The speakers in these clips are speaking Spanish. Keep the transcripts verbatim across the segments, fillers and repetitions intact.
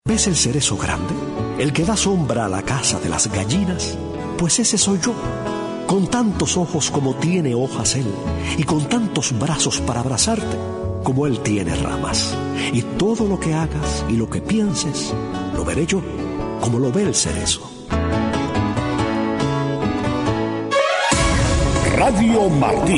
¿Ves el cerezo grande? El que da sombra a la casa de las gallinas. Pues ese soy yo, con tantos ojos como tiene hojas él, y con tantos brazos para abrazarte como él tiene ramas. Y todo lo que hagas y lo que pienses, lo veré yo, como lo ve el cerezo. Radio Martí,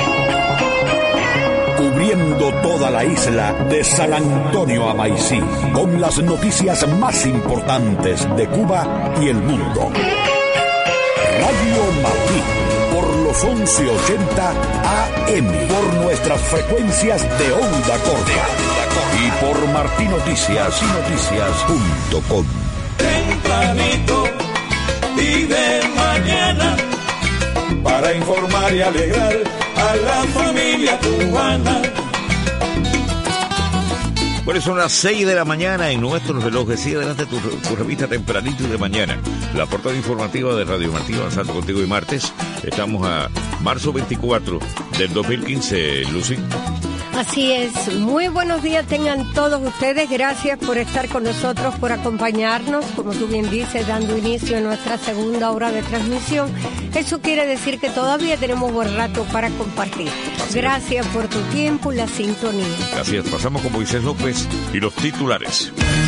cubriendo toda la isla de San Antonio a Maicí, con las noticias más importantes de Cuba y el mundo. Radio Martí, por los once ochenta A M, por nuestras frecuencias de onda corta y por martí noticias y noticias punto com. Tempranito y de mañana, para informar y alegrar a la familia cubana. Bueno, son las seis de la mañana en nuestros relojes. Sigue adelante tu, tu revista Tempranito y de mañana. La portada informativa de Radio Martí, avanzando contigo hoy martes. Estamos a marzo veinticuatro del dos mil quince, Lucy. Así es, muy buenos días tengan todos ustedes, gracias por estar con nosotros, por acompañarnos, como tú bien dices, dando inicio a nuestra segunda hora de transmisión. Eso quiere decir que todavía tenemos buen rato para compartir. Gracias por tu tiempo y la sintonía. Gracias, pasamos con Moisés López y los titulares.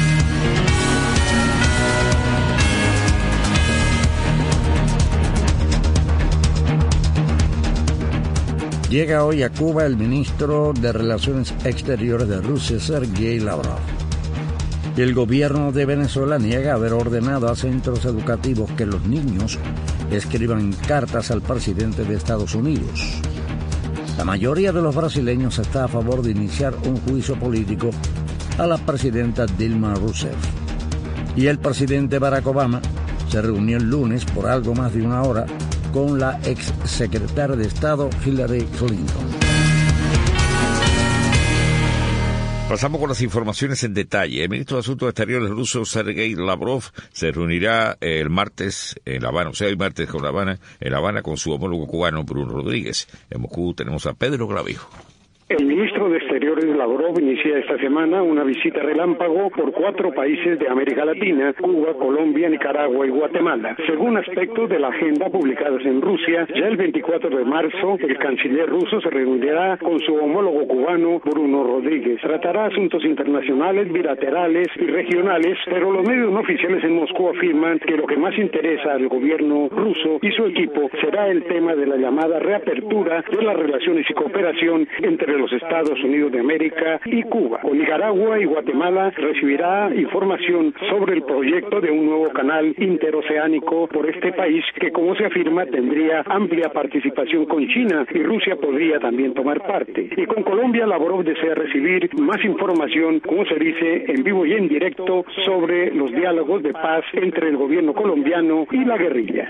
Llega hoy a Cuba el ministro de Relaciones Exteriores de Rusia, Sergei Lavrov. El gobierno de Venezuela niega haber ordenado a centros educativos que los niños escriban cartas al presidente de Estados Unidos. La mayoría de los brasileños está a favor de iniciar un juicio político a la presidenta Dilma Rousseff. Y el presidente Barack Obama se reunió el lunes por algo más de una hora con la ex secretaria de Estado Hillary Clinton. Pasamos con las informaciones en detalle. El ministro de Asuntos Exteriores ruso, Sergei Lavrov, se reunirá el martes en La Habana, o sea, el martes con La Habana, en La Habana con su homólogo cubano, Bruno Rodríguez. En Moscú tenemos a Pedro Clavijo. El ministro de Exteriores Lavrov inicia esta semana una visita relámpago por cuatro países de América Latina: Cuba, Colombia, Nicaragua y Guatemala. Según aspectos de la agenda publicados en Rusia, ya el veinticuatro de marzo el canciller ruso se reunirá con su homólogo cubano Bruno Rodríguez. Tratará asuntos internacionales, bilaterales y regionales, pero los medios no oficiales en Moscú afirman que lo que más interesa al gobierno ruso y su equipo será el tema de la llamada reapertura de las relaciones y cooperación entre los Estados Unidos de América y Cuba. Con Nicaragua y Guatemala recibirá información sobre el proyecto de un nuevo canal interoceánico por este país que, como se afirma, tendría amplia participación con China y Rusia podría también tomar parte. Y con Colombia, Lavrov desea recibir más información, como se dice, en vivo y en directo sobre los diálogos de paz entre el gobierno colombiano y la guerrilla.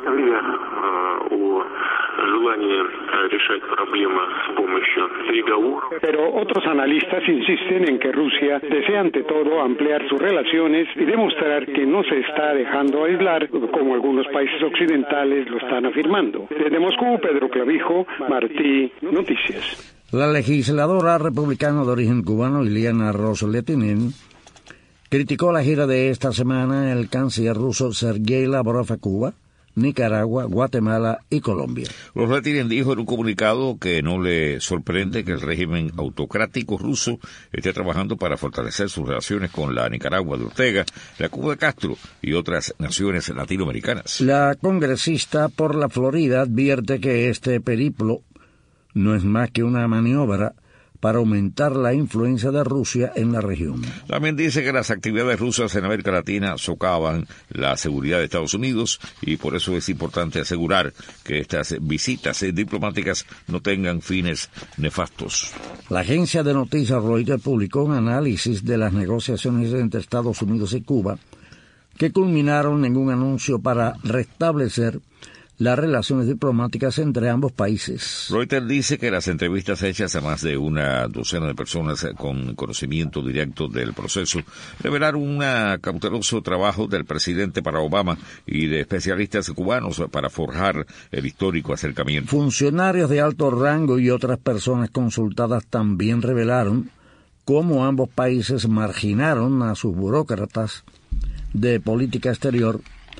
Pero otros analistas insisten en que Rusia desea ante todo ampliar sus relaciones y demostrar que no se está dejando aislar como algunos países occidentales lo están afirmando. Desde Moscú, Pedro Clavijo, Martí Noticias. La legisladora republicana de origen cubano, Ileana Ros-Lehtinen, criticó la gira de esta semana el canciller ruso Sergei Lavrov a Cuba, Nicaragua, Guatemala y Colombia. Ros-Lehtinen dijo en un comunicado que no le sorprende que el régimen autocrático ruso esté trabajando para fortalecer sus relaciones con la Nicaragua de Ortega, la Cuba de Castro y otras naciones latinoamericanas. La congresista por la Florida advierte que este periplo no es más que una maniobra para aumentar la influencia de Rusia en la región. También dice que las actividades rusas en América Latina socavan la seguridad de Estados Unidos y por eso es importante asegurar que estas visitas diplomáticas no tengan fines nefastos. La agencia de noticias Reuters publicó un análisis de las negociaciones entre Estados Unidos y Cuba que culminaron en un anuncio para restablecer las relaciones diplomáticas entre ambos países. Reuters dice que las entrevistas hechas a más de una docena de personas con conocimiento directo del proceso revelaron un cauteloso trabajo del presidente para Obama y de especialistas cubanos para forjar el histórico acercamiento. Funcionarios de alto rango y otras personas consultadas también revelaron cómo ambos países marginaron a sus burócratas de política exterior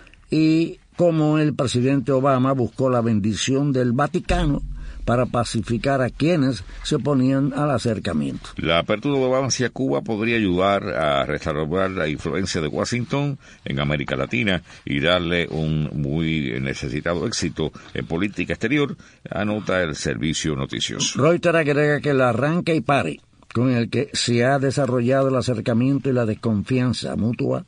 y cómo el presidente Obama buscó la bendición del Vaticano para pacificar a quienes se oponían al acercamiento. La apertura de Obama hacia Cuba podría ayudar a restaurar la influencia de Washington en América Latina y darle un muy necesitado éxito en política exterior, anota el servicio noticioso. Reuters agrega que el arranque y pare con el que se ha desarrollado el acercamiento y la desconfianza mutua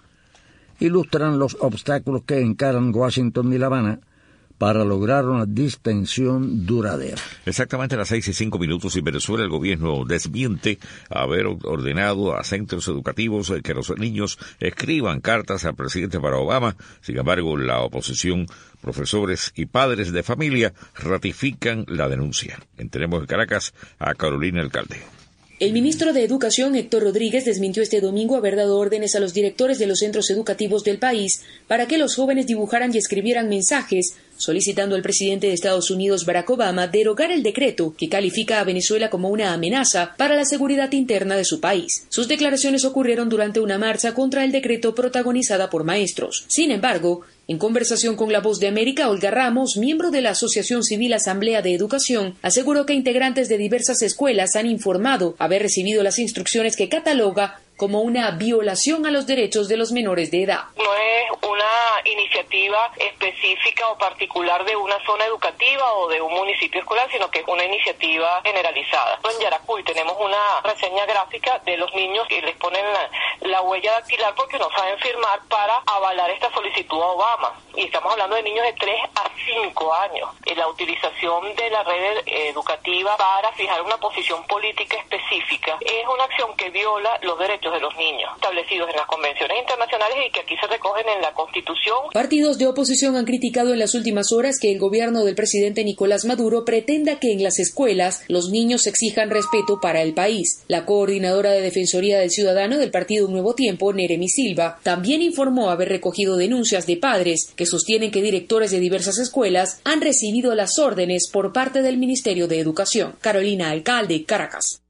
ilustran los obstáculos que encaran Washington y La Habana para lograr una distensión duradera. Exactamente a las seis y cinco minutos en Venezuela el gobierno desmiente haber ordenado a centros educativos que los niños escriban cartas al presidente Barack Obama. Sin embargo, la oposición, profesores y padres de familia ratifican la denuncia. Tenemos en Caracas a Carolina Alcalde. El ministro de Educación, Héctor Rodríguez, desmintió este domingo haber dado órdenes a los directores de los centros educativos del país para que los jóvenes dibujaran y escribieran mensajes, solicitando al presidente de Estados Unidos, Barack Obama, derogar el decreto que califica a Venezuela como una amenaza para la seguridad interna de su país. Sus declaraciones ocurrieron durante una marcha contra el decreto protagonizada por maestros. Sin embargo, en conversación con La Voz de América, Olga Ramos, miembro de la Asociación Civil Asamblea de Educación, aseguró que integrantes de diversas escuelas han informado haber recibido las instrucciones que cataloga como una violación a los derechos de los menores de edad. No es una iniciativa específica o particular de una zona educativa o de un municipio escolar, sino que es una iniciativa generalizada. En Yaracuy tenemos una reseña gráfica de los niños que les ponen la, la huella dactilar porque no saben firmar para avalar esta solicitud a Obama. Y estamos hablando de niños de tres a cinco años. En la utilización de la red educativa para fijar una posición política específica es una acción que viola los derechos de los niños establecidos en las convenciones internacionales y que aquí se recogen en la Constitución. Partidos de oposición han criticado en las últimas horas que el gobierno del presidente Nicolás Maduro pretenda que en las escuelas los niños exijan respeto para el país. La coordinadora de Defensoría del Ciudadano del partido Nuevo Tiempo, Neremi Silva, también informó haber recogido denuncias de padres que sostienen que directores de diversas escuelas han recibido las órdenes por parte del Ministerio de Educación. Carolina Alcalde, Caracas.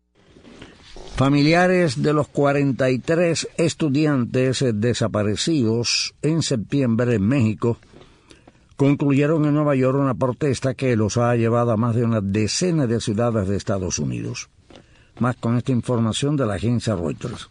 Familiares de los cuarenta y tres estudiantes desaparecidos en septiembre en México concluyeron en Nueva York una protesta que los ha llevado a más de una decena de ciudades de Estados Unidos. Más con esta información de la agencia Reuters.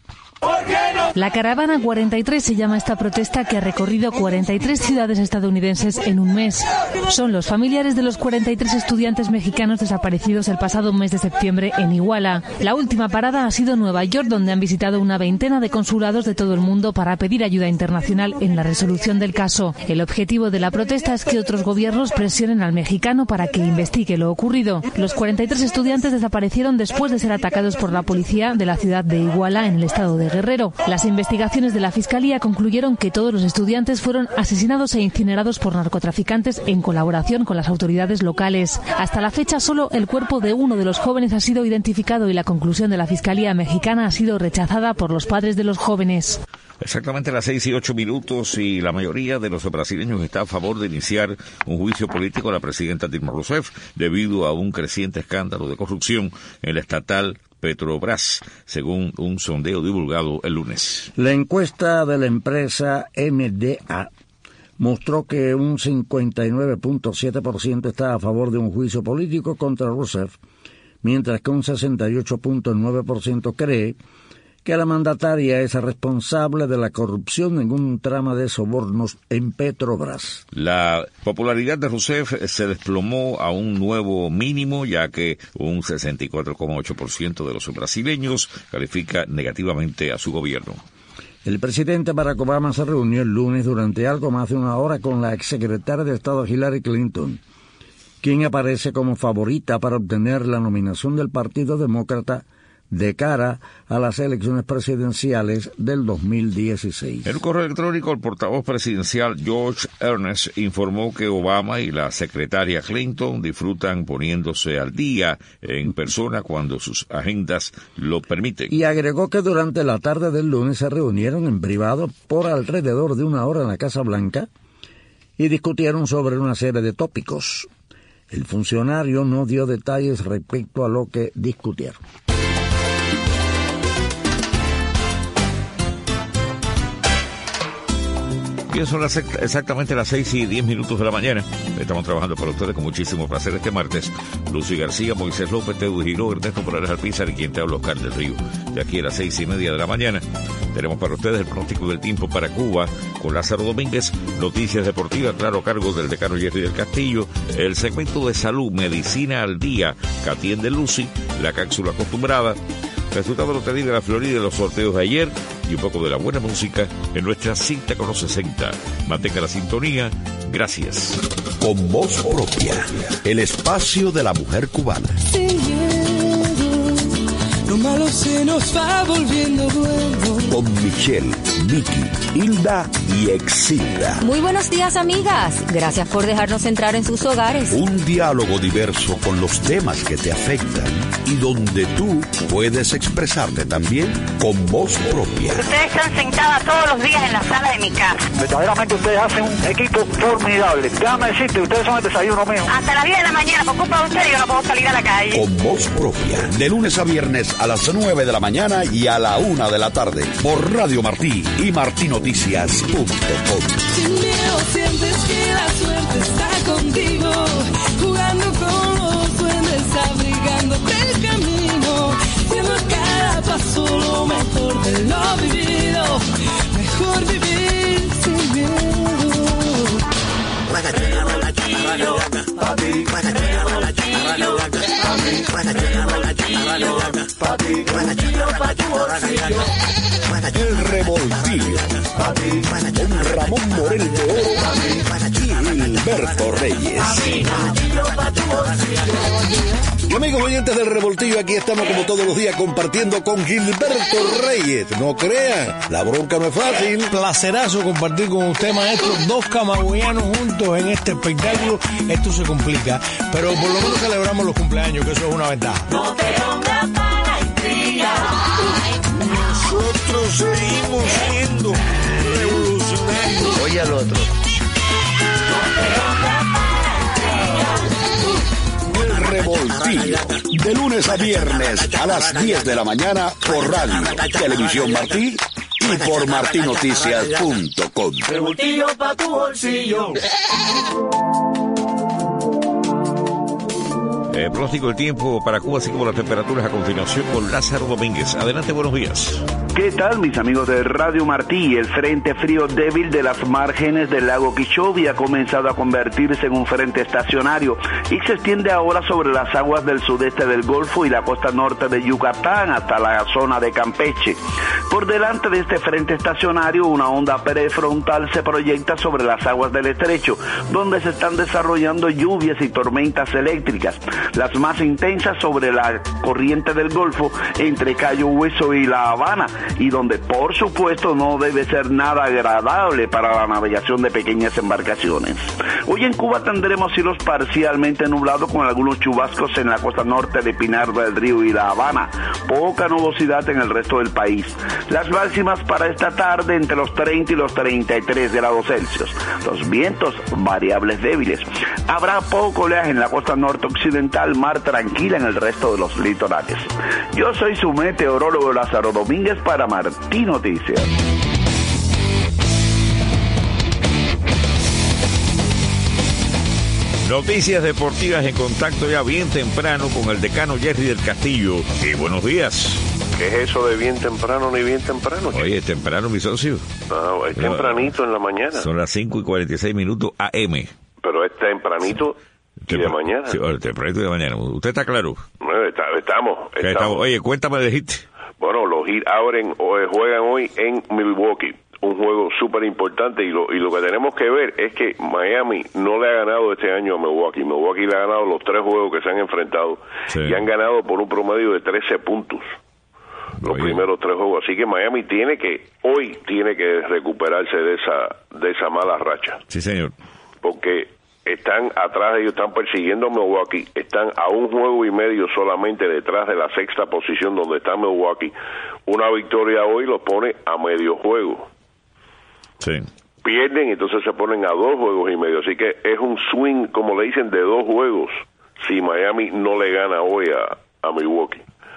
La Caravana cuarenta y tres se llama esta protesta que ha recorrido cuarenta y tres ciudades estadounidenses en un mes. Son los familiares de los cuarenta y tres estudiantes mexicanos desaparecidos el pasado mes de septiembre en Iguala. La última parada ha sido Nueva York, donde han visitado una veintena de consulados de todo el mundo para pedir ayuda internacional en la resolución del caso. El objetivo de la protesta es que otros gobiernos presionen al mexicano para que investigue lo ocurrido. Los cuarenta y tres estudiantes desaparecieron después de ser atacados por la policía de la ciudad de Iguala, en el estado de Guerrero. Las investigaciones de la Fiscalía concluyeron que todos los estudiantes fueron asesinados e incinerados por narcotraficantes en colaboración con las autoridades locales. Hasta la fecha, solo el cuerpo de uno de los jóvenes ha sido identificado y la conclusión de la Fiscalía mexicana ha sido rechazada por los padres de los jóvenes. Exactamente a las seis y ocho minutos y la mayoría de los brasileños está a favor de iniciar un juicio político a la presidenta Dilma Rousseff debido a un creciente escándalo de corrupción en la estatal Petrobras, según un sondeo divulgado el lunes. La encuesta de la empresa M D A mostró que un cincuenta y nueve punto siete por ciento está a favor de un juicio político contra Rousseff, mientras que un sesenta y ocho punto nueve por ciento cree que la mandataria es responsable de la corrupción en un trama de sobornos en Petrobras. La popularidad de Rousseff se desplomó a un nuevo mínimo, ya que un sesenta y cuatro coma ocho por ciento de los brasileños califica negativamente a su gobierno. El presidente Barack Obama se reunió el lunes durante algo más de una hora con la exsecretaria de Estado Hillary Clinton, quien aparece como favorita para obtener la nominación del Partido Demócrata de cara a las elecciones presidenciales del dos mil dieciséis. En un correo electrónico, el portavoz presidencial George Ernest informó que Obama y la secretaria Clinton disfrutan poniéndose al día en persona cuando sus agendas lo permiten. Y agregó que durante la tarde del lunes se reunieron en privado por alrededor de una hora en la Casa Blanca y discutieron sobre una serie de tópicos. El funcionario no dio detalles respecto a lo que discutieron. Bien, son las, exactamente las seis y diez minutos de la mañana. Estamos trabajando para ustedes con muchísimo placer este martes. Lucy García, Moisés López, Teo Giró, Ernesto Morales Alpizar y quien te habla, Oscar del Río. De aquí a las seis y media de la mañana tenemos para ustedes el pronóstico del tiempo para Cuba con Lázaro Domínguez, noticias deportivas, claro, a cargo del decano Jerry del Castillo, el segmento de salud, medicina al día, que atiende Lucy, la cápsula acostumbrada, resultado de lo que diga la Florida de los sorteos de ayer y un poco de la buena música en nuestra cita con los sesenta. Mantenga la sintonía. Gracias. Con voz propia, el espacio de la mujer cubana. Lo malo se nos va volviendo bueno. Con Michelle, Vicky, Hilda y Exilda. Muy buenos días, amigas. Gracias por dejarnos entrar en sus hogares. Un diálogo diverso con los temas que te afectan y donde tú puedes expresarte también con voz propia. Ustedes están sentadas todos los días en la sala de mi casa. Verdaderamente ustedes hacen un equipo formidable. Déjame decirte, ustedes son el desayuno mío. Hasta las diez de la mañana, por culpa de ustedes, yo no puedo salir a la calle. Con voz propia, de lunes a viernes a las nueve de la mañana y a la una de la tarde, por Radio Martí y martinoticias punto com. Sin miedo sientes que la suerte está contigo, jugando con los duendes, abrigándote el camino, siendo cada paso lo mejor de lo vivido, mejor vivir sin miedo. El revoltillo con Ramón Morel de Oro y Gilberto Reyes. Y amigos oyentes del revoltillo, aquí estamos como todos los días compartiendo con Gilberto Reyes. No crean, la bronca no es fácil. Placerazo compartir con usted, maestro, dos camagüeyanos juntos en este espectáculo. Esto se complica, pero por lo menos celebramos los cumpleaños, que eso es una ventaja. No te pongas mala intriga. Nosotros seguimos siendo revolucionarios. Oye al otro. El revoltillo, de lunes a viernes a las diez de la mañana por Radio, Televisión Martí y por martinoticias punto com. Revoltillo pa' tu bolsillo. Eh, pronóstico del tiempo para Cuba, así como las temperaturas a continuación con Lázaro Domínguez. Adelante, buenos días. ¿Qué tal, mis amigos de Radio Martí? El frente frío débil de las márgenes del lago Quichobi ha comenzado a convertirse en un frente estacionario y se extiende ahora sobre las aguas del sudeste del Golfo y la costa norte de Yucatán hasta la zona de Campeche. Por delante de este frente estacionario, una onda prefrontal se proyecta sobre las aguas del estrecho, donde se están desarrollando lluvias y tormentas eléctricas, las más intensas sobre la corriente del Golfo entre Cayo Hueso y La Habana, y donde por supuesto no debe ser nada agradable para la navegación de pequeñas embarcaciones. Hoy en Cuba tendremos cielos parcialmente nublados con algunos chubascos en la costa norte de Pinar del Río y La Habana, poca nubosidad en el resto del país. Las máximas para esta tarde entre los treinta y los treinta y tres grados Celsius. Los vientos variables débiles. Habrá poco oleaje en la costa norte occidental, mar tranquila en el resto de los litorales. Yo soy su meteorólogo Lázaro Domínguez para Martí Noticias. Noticias deportivas en contacto ya bien temprano con el decano Jerry del Castillo. Y buenos días. ¿Qué es eso de bien temprano ni bien temprano? Oye, temprano, mi socio. No, es tempranito en la mañana. Son las cinco y cuarenta y seis minutos A M. Pero es tempranito y de mañana. Sí, tempranito y de mañana. ¿Usted está claro? Bueno, está, estamos, estamos. estamos. Oye, cuéntame de Heat. Bueno, los Heat abren, o juegan hoy en Milwaukee. Un juego súper importante y lo, y lo que tenemos que ver es que Miami no le ha ganado este año a Milwaukee. Milwaukee le ha ganado los tres juegos que se han enfrentado, sí, y han ganado por un promedio de trece puntos los Oye. primeros tres juegos. Así que Miami tiene que, hoy tiene que recuperarse de esa, de esa mala racha. Sí, señor. Porque están atrás de ellos, están persiguiendo a Milwaukee, están a un juego y medio solamente detrás de la sexta posición donde está Milwaukee. Una victoria hoy los pone a medio juego. Sí. Pierden y entonces se ponen a dos juegos y medio, así que es un swing, como le dicen, de dos juegos si Miami no le gana hoy a, a Milwaukee.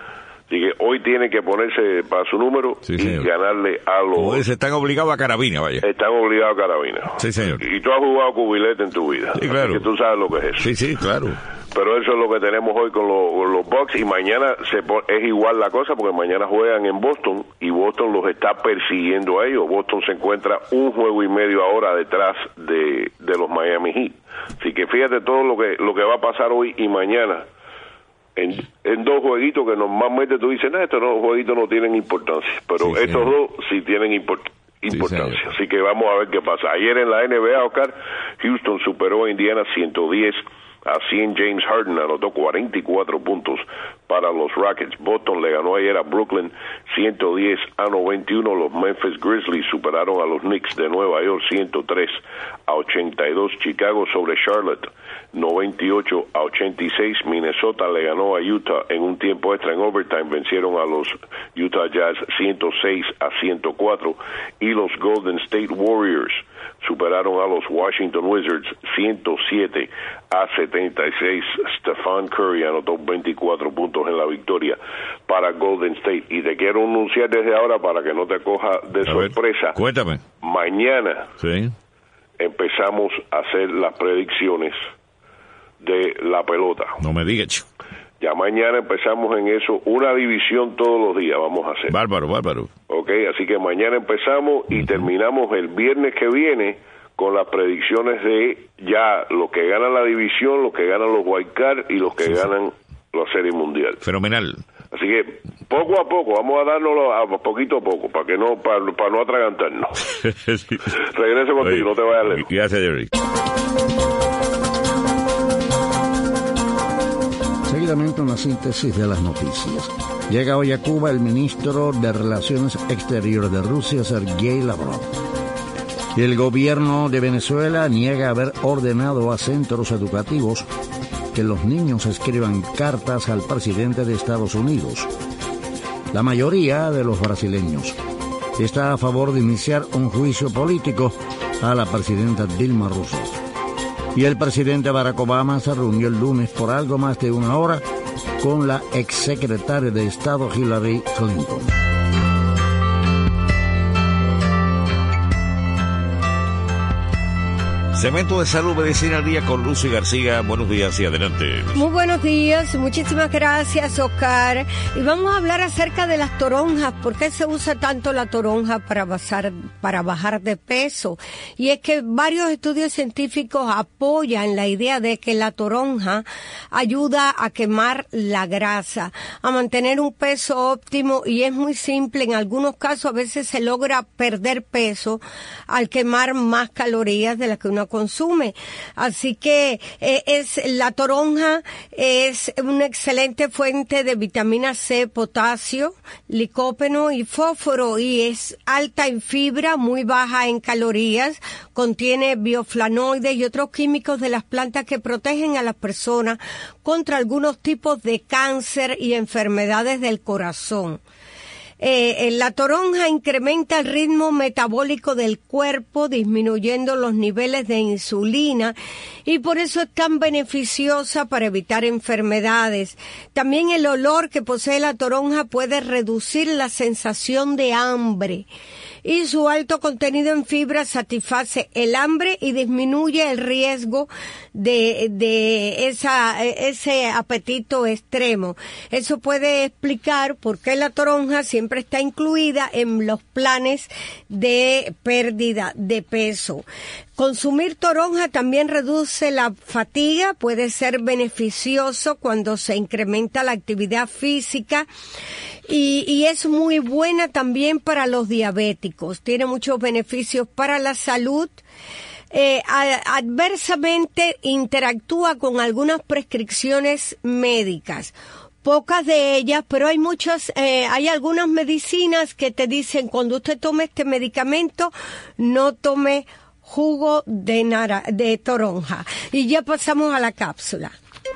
Así que hoy tiene que ponerse para su número sí, y señor. ganarle a los... Pues están obligados a carabina, vaya. Están obligados a carabina. Sí, señor. Y, y tú has jugado cubilete en tu vida. Sí, claro. Así que tú sabes lo que es eso. Sí, sí, claro. Pero eso es lo que tenemos hoy con, lo, con los Bucks, y mañana se pon, es igual la cosa, porque mañana juegan en Boston y Boston los está persiguiendo a ellos. Boston se encuentra un juego y medio ahora detrás de, de los Miami Heat. Así que fíjate todo lo que lo que va a pasar hoy y mañana en, en dos jueguitos que normalmente tú dices, no, estos no, jueguitos no tienen importancia, pero sí, estos señor. dos sí tienen importancia. importancia. Sí, así que vamos a ver qué pasa. Ayer en la N B A, Oscar, Houston superó a Indiana ciento diez a cien. James Harden anotó cuarenta y cuatro puntos para los Rockets. Boston le ganó ayer a Brooklyn ciento diez a noventa y uno. Los Memphis Grizzlies superaron a los Knicks de Nueva York ciento tres a ochenta y dos. Chicago sobre Charlotte noventa y ocho a ochenta y seis. Minnesota le ganó a Utah en un tiempo extra en overtime. Vencieron a los Utah Jazz ciento seis a ciento cuatro. Y los Golden State Warriors superaron a los Washington Wizards ciento siete a setenta y seis. Stephen Curry anotó veinticuatro puntos en la victoria para Golden State. Y te quiero anunciar desde ahora para que no te coja de a sorpresa. Ver, cuéntame. Mañana sí. empezamos a hacer las predicciones de la pelota. No me digas. Ya mañana empezamos en eso, una división todos los días vamos a hacer. Bárbaro, bárbaro. Ok, así que mañana empezamos y uh-huh. terminamos el viernes que viene con las predicciones de ya los que ganan la división, los que ganan los wild card y los que sí, ganan sí. la Serie Mundial. Fenomenal. Así que poco a poco, vamos a dárnoslo a poquito a poco, para que no para, para no atragantarnos. sí. Regreso contigo, Oye, no te vayas lejos. Gracias, Jerry. Seguidamente una síntesis de las noticias. Llega hoy a Cuba el ministro de Relaciones Exteriores de Rusia, Sergei Lavrov. Y el gobierno de Venezuela niega haber ordenado a centros educativos que los niños escriban cartas al presidente de Estados Unidos. La mayoría de los brasileños está a favor de iniciar un juicio político a la presidenta Dilma Rousseff. Y el presidente Barack Obama se reunió el lunes por algo más de una hora con la exsecretaria de Estado Hillary Clinton. Segmento de Salud, Medicina al Día con Lucy García. Buenos días y adelante. Muy buenos días, muchísimas gracias, Oscar. Y vamos a hablar acerca de las toronjas. ¿Por qué se usa tanto la toronja para bajar, para bajar de peso? Y es que varios estudios científicos apoyan la idea de que la toronja ayuda a quemar la grasa, a mantener un peso óptimo, y es muy simple. En algunos casos a veces se logra perder peso al quemar más calorías de las que uno consume. Así que eh, es la toronja es una excelente fuente de vitamina C, potasio, licopeno y fósforo, y es alta en fibra, muy baja en calorías, contiene bioflavonoides y otros químicos de las plantas que protegen a las personas contra algunos tipos de cáncer y enfermedades del corazón. Eh, la toronja incrementa el ritmo metabólico del cuerpo, disminuyendo los niveles de insulina, y por eso es tan beneficiosa para evitar enfermedades. También el olor que posee la toronja puede reducir la sensación de hambre, y su alto contenido en fibra satisface el hambre y disminuye el riesgo de, de esa, ese apetito extremo. Eso puede explicar por qué la toronja siempre está incluida en los planes de pérdida de peso. Consumir toronja también reduce la fatiga, puede ser beneficioso cuando se incrementa la actividad física, y, y es muy buena también para los diabéticos. Tiene muchos beneficios para la salud. Eh, a, adversamente interactúa con algunas prescripciones médicas. Pocas de ellas, pero hay muchas, eh, hay algunas medicinas que te dicen, cuando usted tome este medicamento, no tome jugo de nara, de toronja. Y ya pasamos a la cápsula.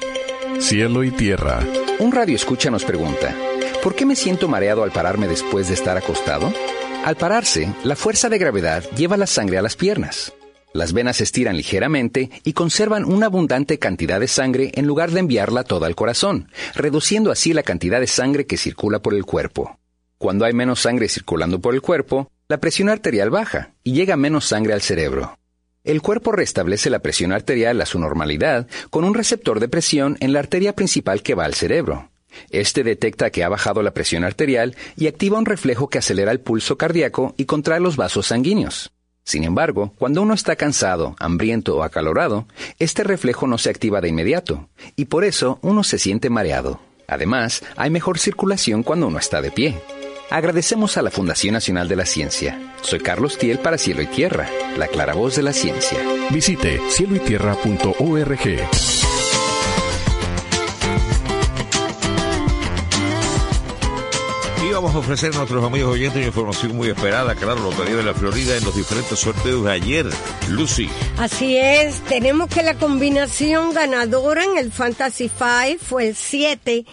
Cielo y tierra. Un radioescucha nos pregunta, ¿por qué me siento mareado al pararme después de estar acostado? Al pararse, la fuerza de gravedad lleva la sangre a las piernas. Las venas se estiran ligeramente y conservan una abundante cantidad de sangre en lugar de enviarla toda al corazón, reduciendo así la cantidad de sangre que circula por el cuerpo. Cuando hay menos sangre circulando por el cuerpo, la presión arterial baja y llega menos sangre al cerebro. El cuerpo restablece la presión arterial a su normalidad con un receptor de presión en la arteria principal que va al cerebro. Este detecta que ha bajado la presión arterial y activa un reflejo que acelera el pulso cardíaco y contrae los vasos sanguíneos. Sin embargo, cuando uno está cansado, hambriento o acalorado, este reflejo no se activa de inmediato, y por eso uno se siente mareado. Además, hay mejor circulación cuando uno está de pie. Agradecemos a la Fundación Nacional de la Ciencia. Soy Carlos Tiel para Cielo y Tierra, la clara voz de la ciencia. Visite cielo y tierra punto org. Y vamos a ofrecer a nuestros amigos oyentes una información muy esperada, claro, Lotería de la Florida en los diferentes sorteos de ayer. Lucy. Así es, tenemos que la combinación ganadora en el Fantasy Five fue el siete,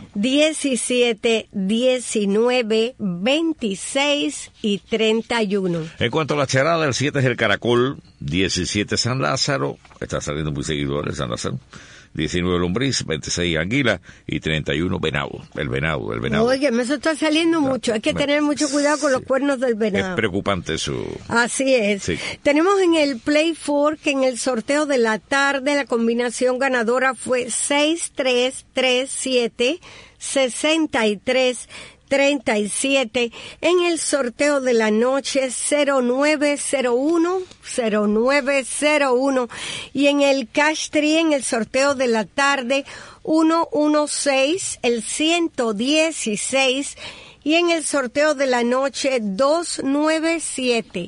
diecisiete, diecinueve, veintiséis y treinta y uno. En cuanto a la charada, el siete es el Caracol, diecisiete San Lázaro, está saliendo muy seguido el San Lázaro, diecinueve Lombriz, veintiséis Anguila y treinta y uno Venado, el Venado, el Venado. Oye, eso está saliendo mucho, hay que me, tener mucho cuidado con sí, los cuernos del venado. Es preocupante eso. Así es. Sí. Tenemos en el Play four que en el sorteo de la tarde la combinación ganadora fue seis tres tres siete, sesenta y tres treinta y siete, en el sorteo de la noche cero nueve cero uno, cero nueve cero uno, y en el Cash Tree en el sorteo de la tarde ciento dieciséis, el ciento dieciséis, y en el sorteo de la noche doscientos noventa y siete.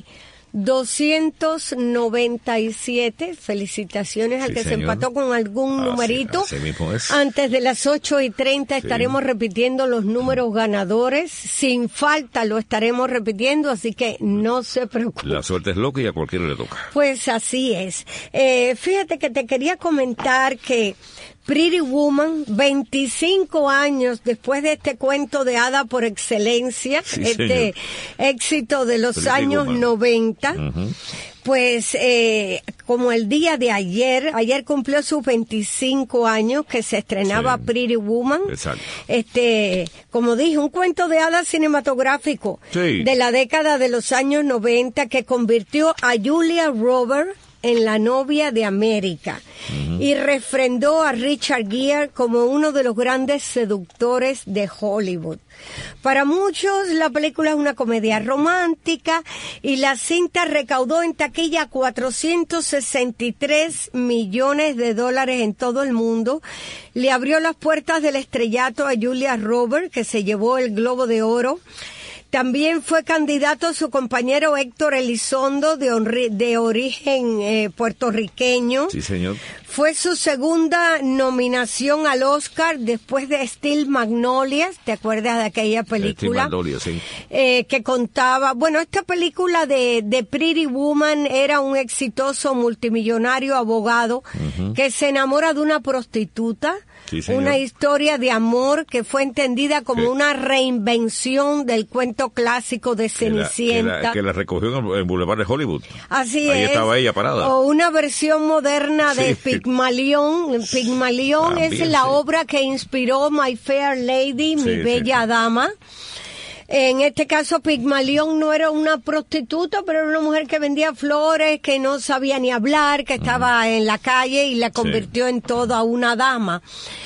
doscientos noventa y siete, felicitaciones al sí, que señor. Se empató con algún Ah, numerito. sí, así mismo es. Antes de las ocho y treinta Sí. estaremos repitiendo los números ganadores, sin falta lo estaremos repitiendo, así que no se preocupe. La suerte es loca y a cualquiera le toca. Pues así es. Eh, fíjate que te quería comentar que Pretty Woman, veinticinco años después de este cuento de hada por excelencia, Sí, este señor. éxito de los Pretty años Woman. noventa, Ujú. pues eh, como el día de ayer, ayer cumplió sus veinticinco años que se estrenaba Sí. Pretty Woman. Exacto. Este, como dije, un cuento de hadas cinematográfico Sí. de la década de los años noventa que convirtió a Julia Roberts en la novia de América uh-huh. y refrendó a Richard Gere como uno de los grandes seductores de Hollywood. Para muchos la película es una comedia romántica y la cinta recaudó en taquilla cuatrocientos sesenta y tres millones de dólares en todo el mundo. Le abrió las puertas del estrellato a Julia Roberts, que se llevó el Globo de Oro. También fue candidato su compañero Héctor Elizondo, de, onri- de origen eh, puertorriqueño. Sí, señor. Fue su segunda nominación al Oscar después de Steel Magnolias. ¿Te acuerdas de aquella película? Steel Magnolias, sí. Eh, que contaba, bueno, esta película de, de Pretty Woman era un exitoso multimillonario abogado uh-huh. que se enamora de una prostituta. Sí, señor. Una historia de amor que fue entendida como ¿Qué? Una reinvención del cuento clásico de Cenicienta. Que la, que la, que la recogió en el Boulevard de Hollywood. Así Ahí es. estaba ella parada. O una versión moderna de Sí. Pigmalión. Pigmalión También, es la sí. obra que inspiró My Fair Lady, Mi Sí, Bella sí. Dama. En este caso, Pigmalión no era una prostituta, pero era una mujer que vendía flores, que no sabía ni hablar, que estaba uh-huh. en la calle y la convirtió sí. en toda una dama.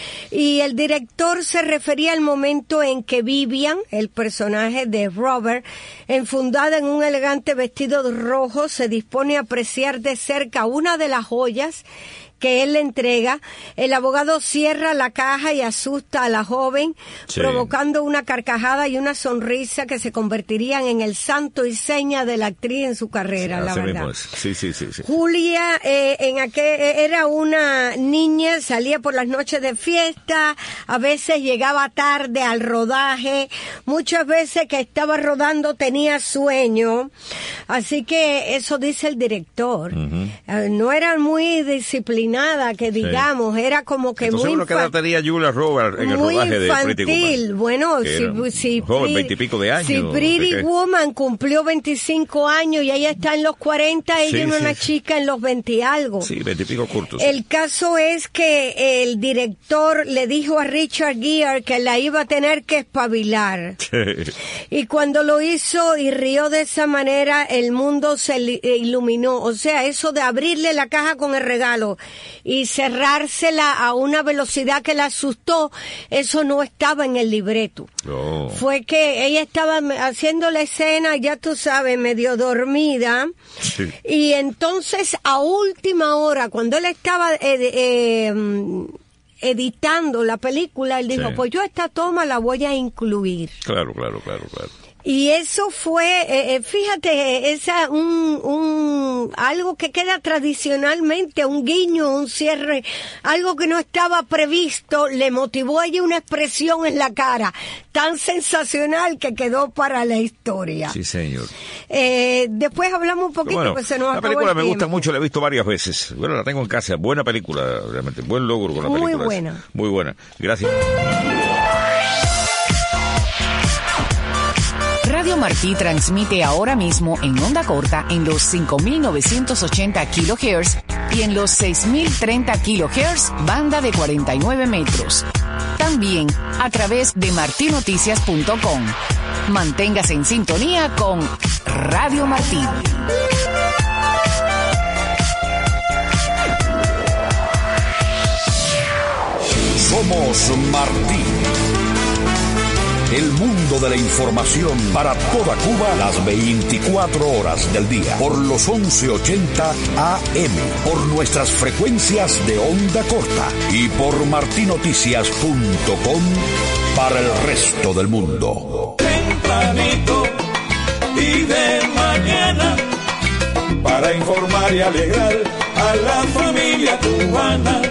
Y el director se refería al momento en que Vivian, el personaje de Robert, enfundada en un elegante vestido rojo, se dispone a apreciar de cerca una de las joyas que él le entrega. El abogado cierra la caja y asusta a la joven, sí. provocando una carcajada y una sonrisa que se convertirían en el santo y seña de la actriz en su carrera, sí, la verdad. Sí, sí, sí, sí. Julia eh, en aquel, era una niña, salía por las noches de fiesta, a veces llegaba tarde al rodaje, muchas veces que estaba rodando tenía sueño, así que eso dice el director. Uh-huh. Eh, no era muy disciplinada nada, que digamos, sí. Era como que entonces, muy uno, ¿qué edad tenía Julia Roberts en el muy rodaje infantil. de Pretty Woman? Bueno, si, si joven, veintipico de años. Si Pretty no sé Woman cumplió veinticinco años y ella está en los cuarenta, ella sí, es sí. una chica en los veinte y algo. Sí, veintipico curtos. El caso es que el director le dijo a Richard Gere que la iba a tener que espabilar. Y cuando lo hizo y rió de esa manera, el mundo se iluminó. O sea, eso de abrirle la caja con el regalo y cerrársela a una velocidad que la asustó, eso no estaba en el libreto. Oh. Fue que ella estaba haciendo la escena, ya tú sabes, medio dormida. Sí. Y entonces, a última hora, cuando él estaba... Eh, eh, editando la película, él dijo, sí. Pues yo esta toma la voy a incluir. Claro, claro, claro, claro. Y eso fue, eh, fíjate, esa un, un algo que queda tradicionalmente, un guiño, un cierre, algo que no estaba previsto, le motivó a ella una expresión en la cara tan sensacional que quedó para la historia. Sí, señor. Eh, después hablamos un poquito, bueno, pues se nos la acabó película el me tiempo. gusta mucho, la he visto varias veces. Bueno, la tengo en casa, buena película, realmente, buen logro con la Muy película. buena. Esa. Muy buena. Gracias. Radio Martí transmite ahora mismo en onda corta en los cinco mil novecientos ochenta kilohertz y en los seis mil treinta kilohertz, banda de cuarenta y nueve metros. También a través de marti noticias punto com. Manténgase en sintonía con Radio Martí. Somos Martí. El mundo de la información para toda Cuba las veinticuatro horas del día. Por los once ochenta A M. Por nuestras frecuencias de onda corta. Y por marti noticias punto com para el resto del mundo. Tempranito y de mañana, para informar y alegrar a la familia cubana.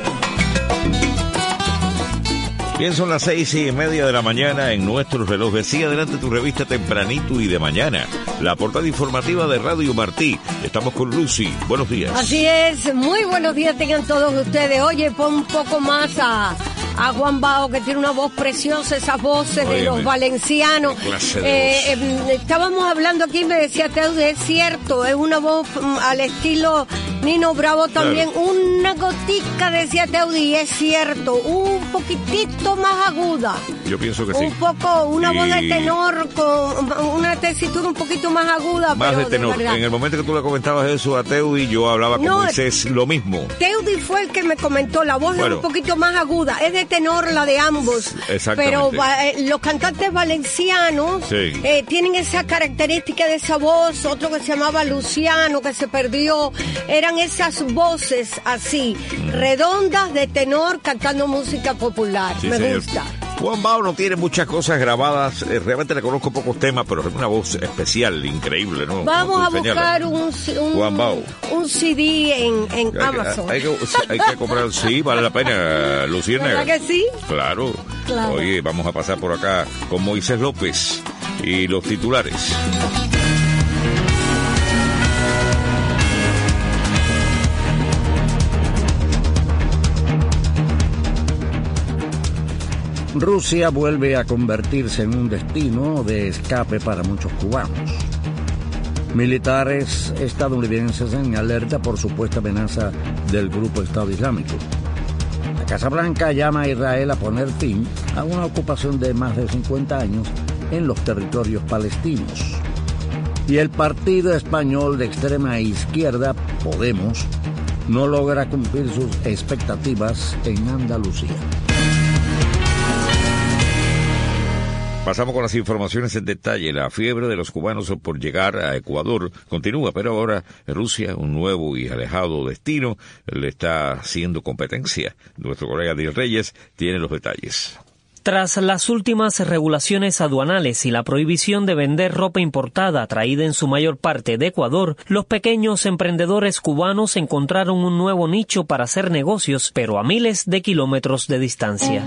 Bien, son las seis y media de la mañana en nuestro reloj. Decía adelante tu revista Tempranito y de mañana. La portada informativa de Radio Martí. Estamos con Lucy. Buenos días. Así es. Muy buenos días tengan todos ustedes. Oye, pon un poco más a, a Juan Bao, que tiene una voz preciosa, esas voces Óyeme, de los valencianos. Clase de Eh, voz. eh, estábamos hablando aquí, me decía Teude, es cierto, es una voz mm, al estilo Nino Bravo también. Claro. Una gotica, decía Teude, y es cierto, un poquitito más aguda. Yo pienso que sí. Un poco, una Y- voz de tenor con una tesitura un poquito más aguda. Más pero de tenor. verdad. En el momento que tú le comentabas eso a Teudi, yo hablaba con No, Moisés lo mismo. Teudi fue el que me comentó, la voz Bueno. es un poquito más aguda, es de tenor la de ambos. Exactamente. Pero va- eh, los cantantes valencianos Sí. eh, tienen esa característica de esa voz, otro que se llamaba Luciano, que se perdió, eran esas voces así, redondas de tenor cantando música popular. Sí, me señor. gusta. Juan Bao no tiene muchas cosas grabadas, eh, realmente le conozco pocos temas, pero es una voz especial, increíble, ¿no? Vamos Como a tú buscar señalas. un, un, Juan Bao. un C D en, en Hay que- Amazon. Hay, que, hay que comprar, sí, vale la pena, Luciérnaga. ¿Verdad que sí? Claro. Claro. Oye, vamos a pasar por acá con Moisés López y los titulares. Rusia vuelve a convertirse en un destino de escape para muchos cubanos. Militares estadounidenses en alerta por supuesta amenaza del grupo Estado Islámico. La Casa Blanca llama a Israel a poner fin a una ocupación de más de cincuenta años en los territorios palestinos. Y el partido español de extrema izquierda, Podemos, no logra cumplir sus expectativas en Andalucía. Pasamos con las informaciones en detalle. La fiebre de los cubanos por llegar a Ecuador continúa, pero ahora Rusia, un nuevo y alejado destino, le está haciendo competencia. Nuestro colega Dil Reyes tiene los detalles. Tras las últimas regulaciones aduanales y la prohibición de vender ropa importada traída en su mayor parte de Ecuador, los pequeños emprendedores cubanos encontraron un nuevo nicho para hacer negocios, pero a miles de kilómetros de distancia.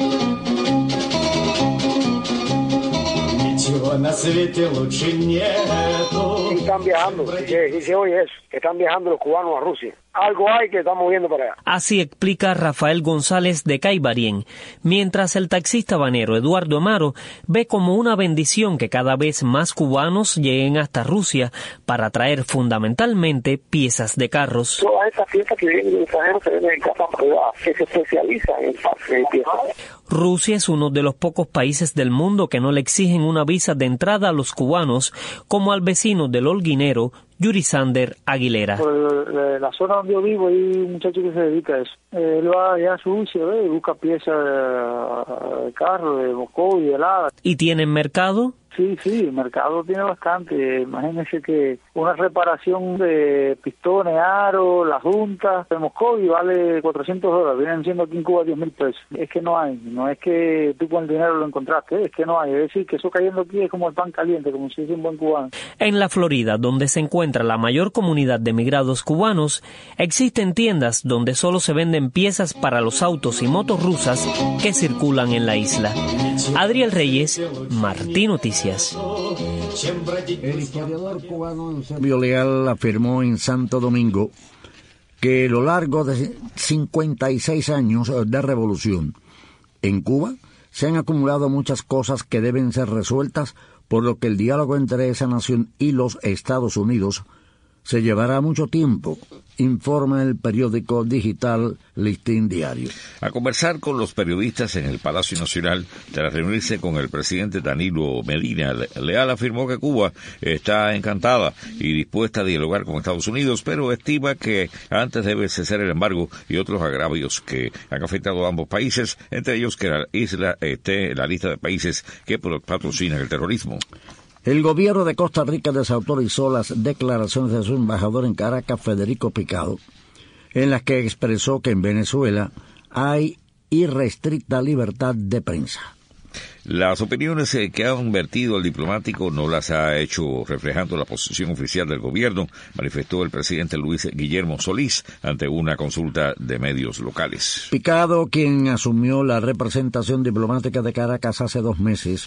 están viajando, y se, y se oye eso, que están viajando los cubanos a Rusia. Algo hay que estamos viendo para allá. Así explica Rafael González de Caibarien, mientras el taxista banero Eduardo Amaro ve como una bendición que cada vez más cubanos lleguen hasta Rusia para traer fundamentalmente piezas de carros. Todas estas piezas que vienen de extranjeros se venden en casas privadas, que se especializan en fábrica de piezas. Rusia es uno de los pocos países del mundo que no le exigen una visa de entrada a los cubanos, como al vecino del holguinero Yurisander Aguilera. Por la zona donde yo vivo hay un muchacho que se dedica a eso. Él va allá a Rusia, ¿ve? Y busca piezas de, de carro, de Moscú y de helada. ¿Y tienen mercado? Sí, sí, el mercado tiene bastante. Imagínense que una reparación de pistones, aros, la junta de Moscú vale cuatrocientos dólares. Vienen siendo aquí en Cuba diez mil pesos. Es que no hay. No es que tú con el dinero lo encontraste, es que no hay. Es decir, que eso cayendo aquí es como el pan caliente, como si fuese un buen cubano. En la Florida, donde se encuentra la mayor comunidad de migrados cubanos, existen tiendas donde solo se venden piezas para los autos y motos rusas que circulan en la isla. Adriel Reyes, Martí Noticias. El historiador cubano Eusebio Leal afirmó en Santo Domingo que a lo largo de cincuenta y seis años de revolución en Cuba se han acumulado muchas cosas que deben ser resueltas, por lo que el diálogo entre esa nación y los Estados Unidos se llevará mucho tiempo, informa el periódico digital Listín Diario. A conversar con los periodistas en el Palacio Nacional, tras reunirse con el presidente Danilo Medina, Leal afirmó que Cuba está encantada y dispuesta a dialogar con Estados Unidos, pero estima que antes debe cesar el embargo y otros agravios que han afectado a ambos países, entre ellos que la isla esté en la lista de países que patrocinan el terrorismo. El gobierno de Costa Rica desautorizó las declaraciones de su embajador en Caracas, Federico Picado, en las que expresó que en Venezuela hay irrestricta libertad de prensa. Las opiniones que han vertido el diplomático no las ha hecho reflejando la posición oficial del gobierno, manifestó el presidente Luis Guillermo Solís ante una consulta de medios locales. Picado, quien asumió la representación diplomática de Caracas hace dos meses,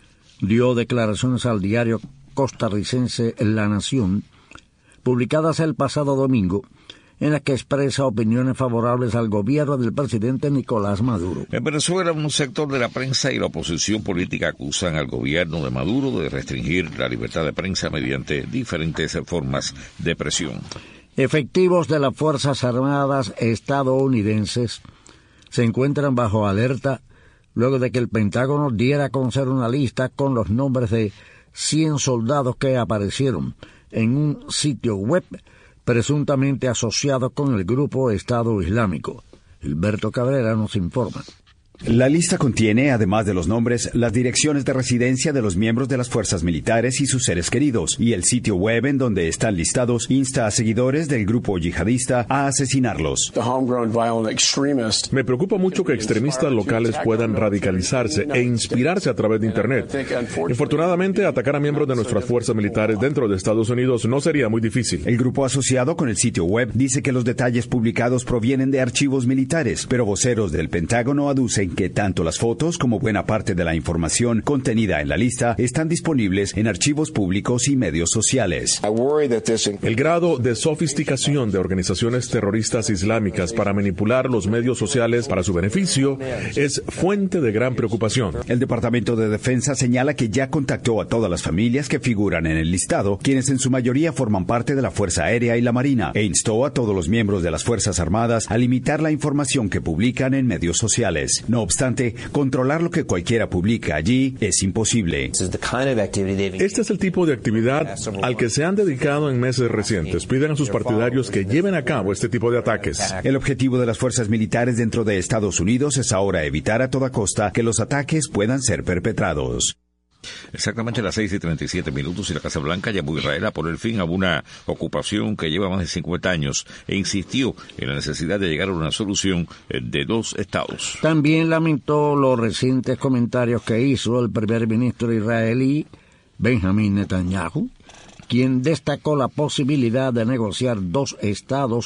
dio declaraciones al diario costarricense La Nación, publicadas el pasado domingo, en las que expresa opiniones favorables al gobierno del presidente Nicolás Maduro. En Venezuela, un sector de la prensa y la oposición política acusan al gobierno de Maduro de restringir la libertad de prensa mediante diferentes formas de presión. Efectivos de las Fuerzas Armadas estadounidenses se encuentran bajo alerta luego de que el Pentágono diera a conocer una lista con los nombres de cien soldados que aparecieron en un sitio web presuntamente asociado con el grupo Estado Islámico. Gilberto Cabrera nos informa. La lista contiene, además de los nombres, las direcciones de residencia de los miembros de las fuerzas militares y sus seres queridos, y el sitio web en donde están listados insta a seguidores del grupo yihadista a asesinarlos. Me preocupa mucho que extremistas locales puedan radicalizarse e inspirarse a través de Internet. Infortunadamente, atacar a miembros de nuestras fuerzas militares dentro de Estados Unidos no sería muy difícil. El grupo asociado con el sitio web dice que los detalles publicados provienen de archivos militares, pero voceros del Pentágono aducen que tanto las fotos como buena parte de la información contenida en la lista están disponibles en archivos públicos y medios sociales. El grado de sofisticación de organizaciones terroristas islámicas para manipular los medios sociales para su beneficio es fuente de gran preocupación. El Departamento de Defensa señala que ya contactó a todas las familias que figuran en el listado, quienes en su mayoría forman parte de la Fuerza Aérea y la Marina, e instó a todos los miembros de las Fuerzas Armadas a limitar la información que publican en medios sociales. No obstante, controlar lo que cualquiera publica allí es imposible. Este es el tipo de actividad al que se han dedicado en meses recientes. Piden a sus partidarios que lleven a cabo este tipo de ataques. El objetivo de las fuerzas militares dentro de Estados Unidos es ahora evitar a toda costa que los ataques puedan ser perpetrados. Exactamente a las seis y treinta y siete minutos y la Casa Blanca llamó a Israel a poner fin a una ocupación que lleva más de cincuenta años e insistió en la necesidad de llegar a una solución de dos estados. También lamentó los recientes comentarios que hizo el primer ministro israelí Benjamín Netanyahu, quien destacó la posibilidad de negociar dos estados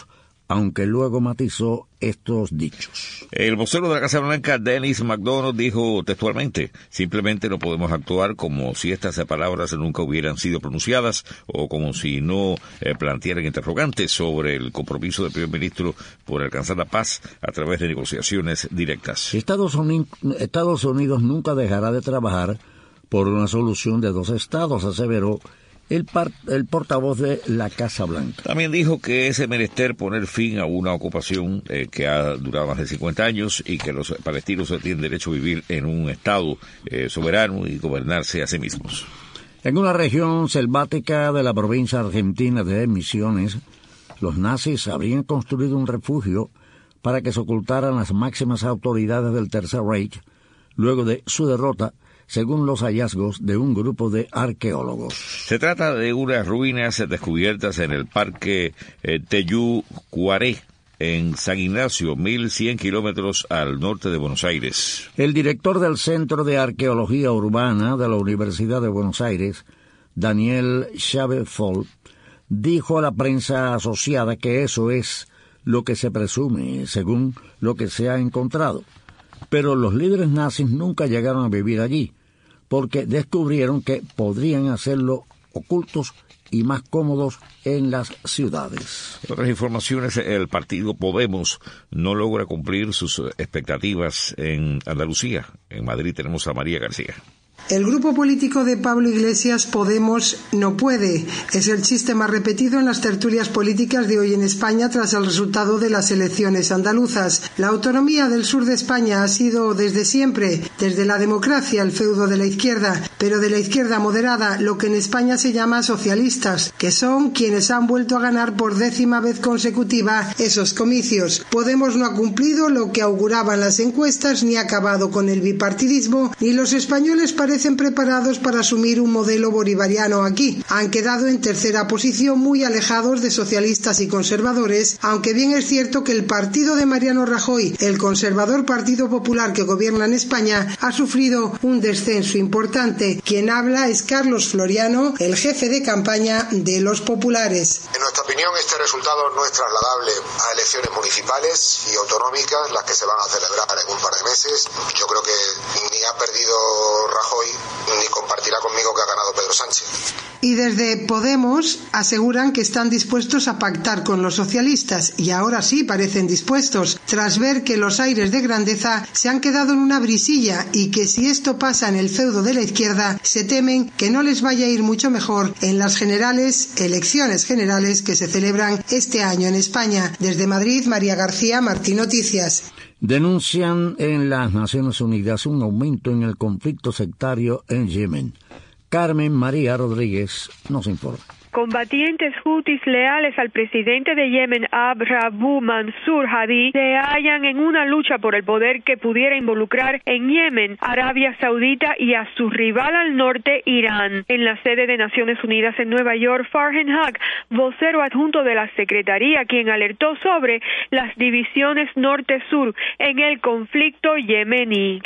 aunque luego matizó estos dichos. El vocero de la Casa Blanca, Dennis McDonald, dijo textualmente: simplemente no podemos actuar como si estas palabras nunca hubieran sido pronunciadas o como si no eh, plantearan interrogantes sobre el compromiso del primer ministro por alcanzar la paz a través de negociaciones directas. Estados Unidos, Estados Unidos nunca dejará de trabajar por una solución de dos estados, aseveró El, par, el portavoz de la Casa Blanca. También dijo que es menester poner fin a una ocupación eh, que ha durado más de cincuenta años y que los palestinos tienen derecho a vivir en un estado eh, soberano y gobernarse a sí mismos. En una región selvática de la provincia argentina de Misiones, los nazis habrían construido un refugio para que se ocultaran las máximas autoridades del Tercer Reich luego de su derrota, según los hallazgos de un grupo de arqueólogos. Se trata de unas ruinas descubiertas en el Parque eh, Teyú-Cuaré, en San Ignacio, mil cien kilómetros al norte de Buenos Aires. El director del Centro de Arqueología Urbana de la Universidad de Buenos Aires, Daniel Chavez-Foll, dijo a la prensa asociada que eso es lo que se presume, según lo que se ha encontrado. Pero los líderes nazis nunca llegaron a vivir allí, porque descubrieron que podrían hacerlo ocultos y más cómodos en las ciudades. En otras informaciones, el partido Podemos no logra cumplir sus expectativas en Andalucía. En Madrid tenemos a María García. El grupo político de Pablo Iglesias, Podemos, no puede. Es el chiste más repetido en las tertulias políticas de hoy en España tras el resultado de las elecciones andaluzas. La autonomía del sur de España ha sido desde siempre, desde la democracia, el feudo de la izquierda, pero de la izquierda moderada, lo que en España se llama socialistas, que son quienes han vuelto a ganar por décima vez consecutiva esos comicios. Podemos no ha cumplido lo que auguraban las encuestas, ni ha acabado con el bipartidismo, ni los españoles parecen preparados para asumir un modelo bolivariano aquí. Han quedado en tercera posición, muy alejados de socialistas y conservadores, aunque bien es cierto que el partido de Mariano Rajoy, el conservador Partido Popular que gobierna en España, ha sufrido un descenso importante. Quien habla es Carlos Floriano, el jefe de campaña de los populares. En nuestra opinión, este resultado no es trasladable a elecciones municipales y autonómicas, las que se van a celebrar en un par de meses. Yo creo que ni ha perdido Rajoy ni compartirá conmigo que ha ganado Pedro Sánchez. Y desde Podemos aseguran que están dispuestos a pactar con los socialistas, y ahora sí parecen dispuestos, tras ver que los aires de grandeza se han quedado en una brisilla y que si esto pasa en el feudo de la izquierda, se temen que no les vaya a ir mucho mejor en las generales, elecciones generales que se celebran este año en España. Desde Madrid, María García, Martín Noticias. Denuncian en las Naciones Unidas un aumento en el conflicto sectario en Yemen. Carmen María Rodríguez nos informa. Combatientes hutis leales al presidente de Yemen, Abd Rabbu Mansur Hadi, se hallan en una lucha por el poder que pudiera involucrar en Yemen, Arabia Saudita y a su rival al norte, Irán. En la sede de Naciones Unidas en Nueva York, Farhan Haq, vocero adjunto de la Secretaría, quien alertó sobre las divisiones norte-sur en el conflicto yemení.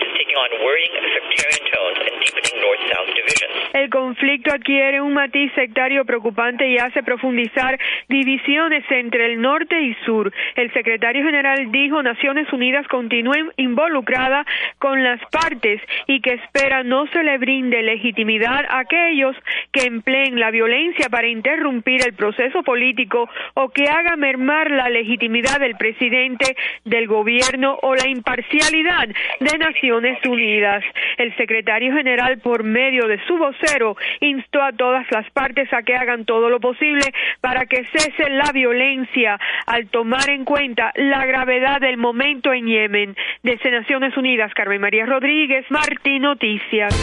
El conflicto adquiere un matiz sectario preocupante y hace profundizar divisiones entre el norte y sur. El secretario general dijo Naciones Unidas continúen involucrada con las partes y que espera no se le brinde legitimidad a aquellos que empleen la violencia para interrumpir el proceso político o que haga mermar la legitimidad del presidente, del gobierno o la imparcialidad de Naciones Unidas. El secretario general, por medio de su vocero, instó a todas las partes a que hagan todo lo posible para que cese la violencia al tomar en cuenta la gravedad del momento en Yemen. Desde Naciones Unidas, Carmen María Rodríguez, Martín Noticias.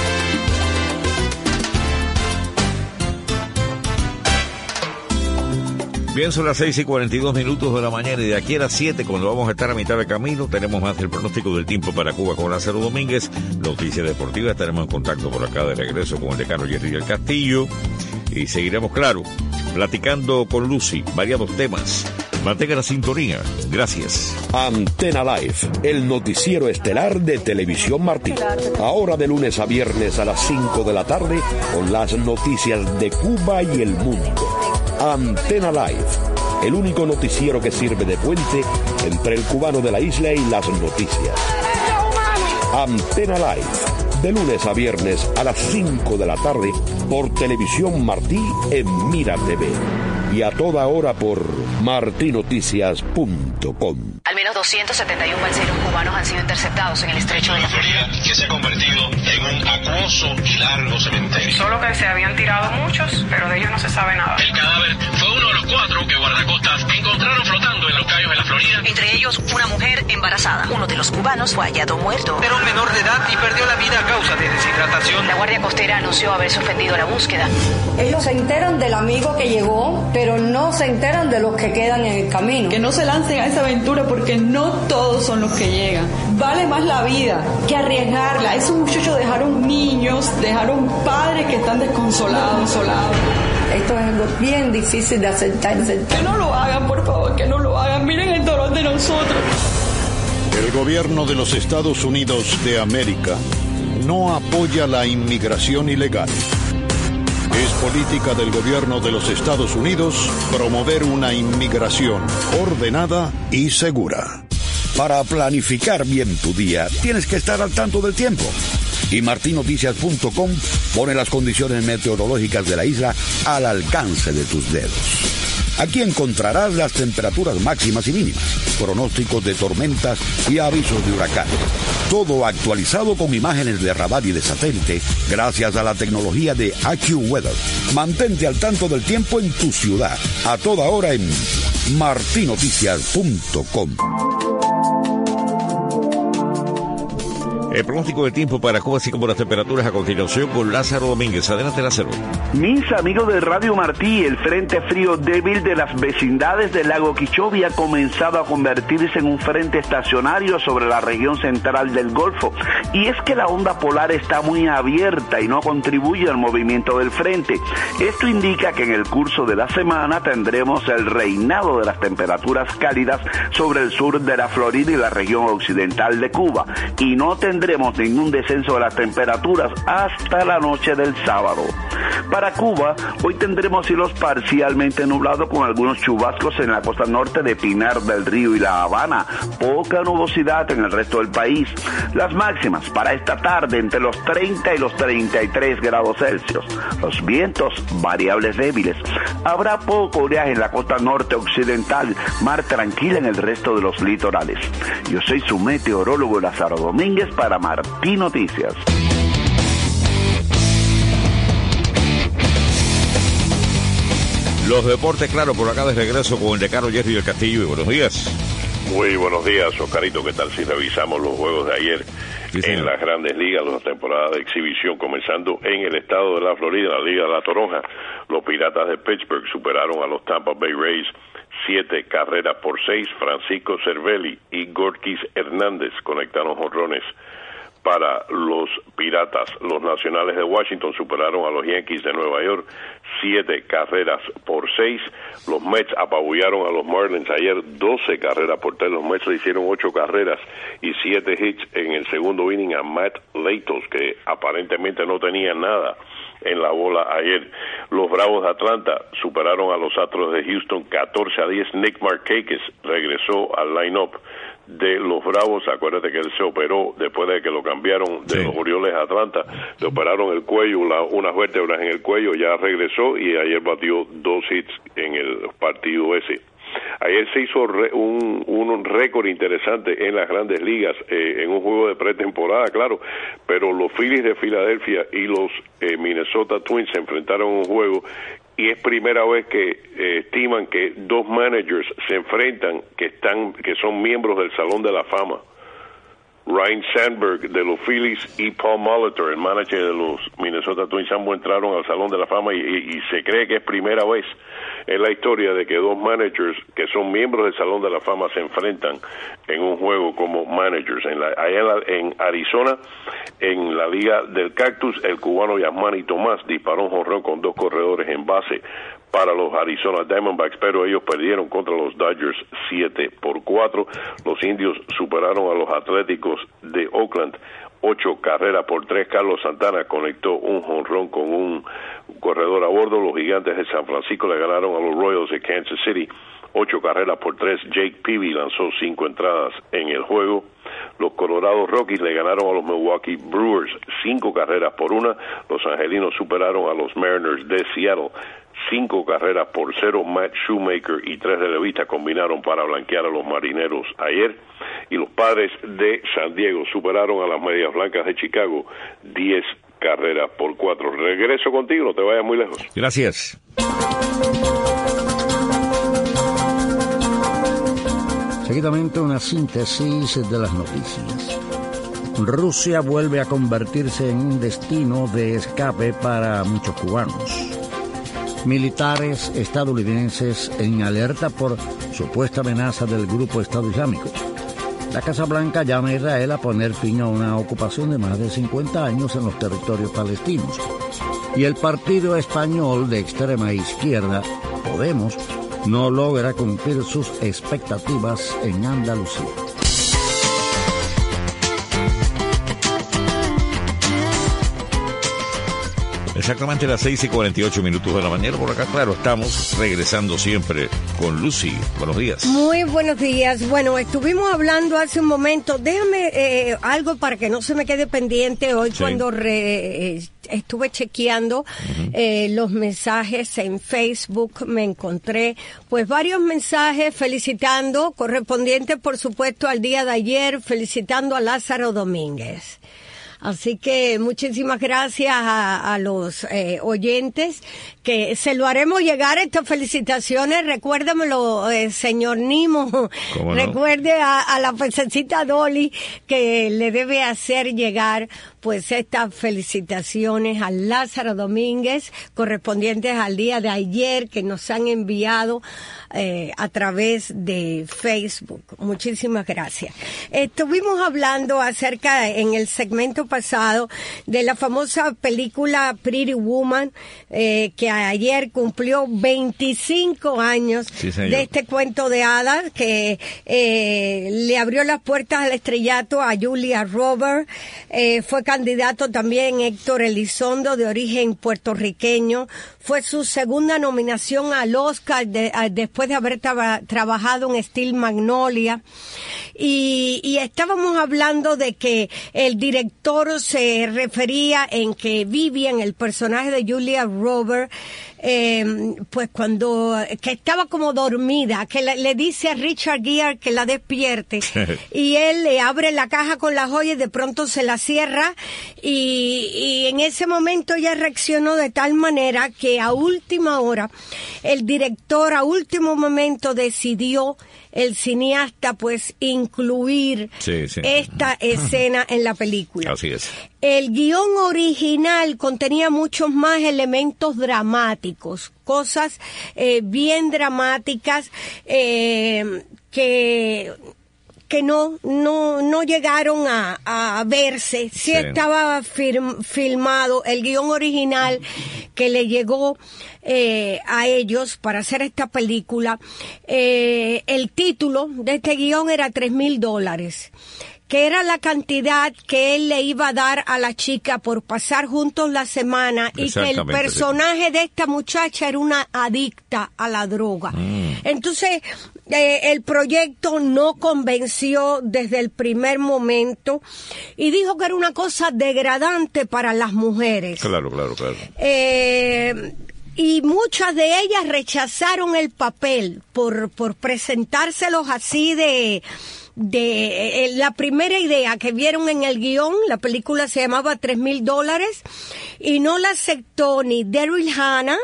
Bien, son las seis y cuarenta y dos minutos de la mañana y de aquí a las siete, cuando vamos a estar a mitad de camino, tenemos más del pronóstico del tiempo para Cuba con Lázaro Domínguez, noticias deportivas, estaremos en contacto por acá de regreso con el decano Jerry del Castillo y seguiremos, claro, platicando con Lucy, variados temas. Mantenga la sintonía. Gracias. Antena Live, el noticiero estelar de Televisión Martí. Ahora de lunes a viernes a las cinco de la tarde con las noticias de Cuba y el mundo. Antena Live, el único noticiero que sirve de puente entre el cubano de la isla y las noticias. Antena Live, de lunes a viernes a las cinco de la tarde por Televisión Martí en Mira T V y a toda hora por marti noticias punto com. Al menos doscientos setenta y uno balseros cubanos han sido interceptados en el estrecho de la Florida, que se ha convertido en un acuoso y largo cementerio. Solo que se habían tirado muchos, pero de ellos no se sabe nada. El cadáver fue uno de los cuatro que guardacostas encontraron flotando en los cayos de la Florida. Entre ellos, una mujer embarazada. Uno de los cubanos fue hallado muerto. Era un menor de edad y perdió la vida a causa de deshidratación. La Guardia Costera anunció haber suspendido la búsqueda. Ellos se enteran del amigo que llegó, pero no se enteran de los que quedan en el camino. Que no se lancen a esa aventura porque no todos son los que llegan. Vale más la vida que arriesgarla. Esos muchachos dejaron niños, dejaron padres que están desconsolados, desolados. Esto es algo bien difícil de aceptar. Que no lo hagan, por favor, que no lo hagan. Miren el dolor de nosotros. El gobierno de los Estados Unidos de América no apoya la inmigración ilegal. Es política del gobierno de los Estados Unidos promover una inmigración ordenada y segura. Para planificar bien tu día, tienes que estar al tanto del tiempo. Y marti noticias punto com pone las condiciones meteorológicas de la isla al alcance de tus dedos. Aquí encontrarás las temperaturas máximas y mínimas, pronósticos de tormentas y avisos de huracanes. Todo actualizado con imágenes de radar y de satélite gracias a la tecnología de AccuWeather. Mantente al tanto del tiempo en tu ciudad, a toda hora en marti noticias punto com. El pronóstico del tiempo para Cuba, así como las temperaturas a continuación con Lázaro Domínguez. Adelante, Lázaro. Mis amigos de Radio Martí, el frente frío débil de las vecindades del lago Quichobi ha comenzado a convertirse en un frente estacionario sobre la región central del Golfo. Y es que la onda polar está muy abierta y no contribuye al movimiento del frente. Esto indica que en el curso de la semana tendremos el reinado de las temperaturas cálidas sobre el sur de la Florida y la región occidental de Cuba. Y no tendremos tendremos ningún descenso de las temperaturas hasta la noche del sábado. Para Cuba, hoy tendremos cielos parcialmente nublados con algunos chubascos en la costa norte de Pinar del Río y La Habana, poca nubosidad en el resto del país. Las máximas para esta tarde entre los treinta y los treinta y tres grados Celsius. Los vientos variables débiles. Habrá poco oleaje en la costa norte occidental, mar tranquila en el resto de los litorales. Yo soy su meteorólogo Lázaro Domínguez para Martí Noticias. Los deportes, claro, por acá de regreso con el decano Jerry del Castillo. Y buenos días. Muy buenos días, Oscarito. ¿Qué tal si revisamos los juegos de ayer sí, en las Grandes Ligas, la temporada de exhibición, comenzando en el estado de la Florida, la Liga de la Toronja? Los Piratas de Pittsburgh superaron a los Tampa Bay Rays siete carreras por seis. Francisco Cervelli y Gorkis Hernández conectaron jonrones para los Piratas. Los Nacionales de Washington superaron a los Yankees de Nueva York siete carreras por seis. Los Mets apabullaron a los Marlins ayer doce carreras por tres. Los Mets le hicieron ocho carreras y siete hits en el segundo inning a Matt Latos, que aparentemente no tenía nada en la bola ayer. Los Bravos de Atlanta superaron a los Astros de Houston catorce a diez. Nick Markakis regresó al line-up de los Bravos. Acuérdate que él se operó después de que lo cambiaron de sí. los Orioles a Atlanta. Le operaron el cuello, la, unas vértebras en el cuello, ya regresó y ayer batió dos hits en el partido ese. Ayer se hizo re, un, un récord interesante en las Grandes Ligas, eh, en un juego de pretemporada, claro, pero los Phillies de Filadelfia y los eh, Minnesota Twins se enfrentaron en un juego y es primera vez que eh, estiman que dos managers se enfrentan que están que son miembros del Salón de la Fama. Ryan Sandberg de los Phillies y Paul Molitor, el manager de los Minnesota Twins, ambos entraron al Salón de la Fama y, y, y se cree que es primera vez en la historia de que dos managers que son miembros del Salón de la Fama se enfrentan en un juego como managers. En la, allá en, la, en Arizona, en la Liga del Cactus, el cubano Yasmani Tomás disparó un jonrón con dos corredores en base para los Arizona Diamondbacks, pero ellos perdieron contra los Dodgers siete por cuatro. Los Indios superaron a los Atléticos de Oakland ocho carreras por tres. Carlos Santana conectó un jonrón con un corredor a bordo. Los Gigantes de San Francisco le ganaron a los Royals de Kansas City ocho carreras por tres. Jake Peavy lanzó cinco entradas en el juego. Los Colorado Rockies le ganaron a los Milwaukee Brewers cinco carreras por una. Los angelinos superaron a los Mariners de Seattle cinco carreras por cero. Matt Shoemaker y tres relevistas combinaron para blanquear a los marineros ayer. Y los Padres de San Diego superaron a las Medias Blancas de Chicago diez carreras por cuatro. Regreso contigo, no te vayas muy lejos. Gracias. Seguidamente una síntesis de las noticias. Rusia vuelve a convertirse en un destino de escape para muchos cubanos. Militares estadounidenses en alerta por supuesta amenaza del grupo Estado Islámico. La Casa Blanca llama a Israel a poner fin a una ocupación de más de cincuenta años en los territorios palestinos. Y el partido español de extrema izquierda, Podemos, no logra cumplir sus expectativas en Andalucía. Exactamente las seis y cuarenta y ocho minutos de la mañana. Por acá, claro, estamos regresando siempre con Lucy. Buenos días. Muy buenos días. Bueno, estuvimos hablando hace un momento. Déjame eh, algo para que no se me quede pendiente hoy. Sí. Cuando re, eh, estuve chequeando uh-huh. eh, los mensajes en Facebook, me encontré pues varios mensajes felicitando, correspondientes por supuesto al día de ayer, felicitando a Lázaro Domínguez. Así que muchísimas gracias a, a los eh, oyentes, que se lo haremos llegar estas felicitaciones. Recuérdamelo, eh, señor Nimo. ¿Cómo no? Recuerde a, a la pececita Dolly que le debe hacer llegar pues estas felicitaciones a Lázaro Domínguez, correspondientes al día de ayer, que nos han enviado eh, a través de Facebook. Muchísimas gracias. Estuvimos hablando acerca, en el segmento pasado, de la famosa película Pretty Woman, eh, que ayer cumplió veinticinco años sí, de este cuento de hadas, que eh, le abrió las puertas al estrellato a Julia Roberts. Eh, fue candidato también Héctor Elizondo, de origen puertorriqueño. Fue su segunda nominación al Oscar de, a, después de haber tra- trabajado en Steel Magnolia. Y, y estábamos hablando de que el director se refería en que Vivian, el personaje de Julia Roberts, eh, pues cuando, que estaba como dormida, que le, le dice a Richard Gere que la despierte, y él le abre la caja con las joyas y de pronto se la cierra, y, y en ese momento ella reaccionó de tal manera que a última hora, el director a último momento decidió, el cineasta, pues, incluir sí, sí. esta escena en la película. Así es. El guión original contenía muchos más elementos dramáticos, cosas eh, bien dramáticas eh, que... que no no no llegaron a, a verse. Sí, sí. Estaba firm, filmado el guión original que le llegó eh, a ellos para hacer esta película. Eh, el título de este guión era tres mil dólares, que era la cantidad que él le iba a dar a la chica por pasar juntos la semana, y que el personaje sí. de esta muchacha era una adicta a la droga. Mm. Entonces, eh, el proyecto no convenció desde el primer momento y dijo que era una cosa degradante para las mujeres. Claro, claro, claro. Eh... Y muchas de ellas rechazaron el papel por, por presentárselos así de, de, eh, la primera idea que vieron en el guión, la película se llamaba tres mil dólares, y no la aceptó ni Daryl Hannah,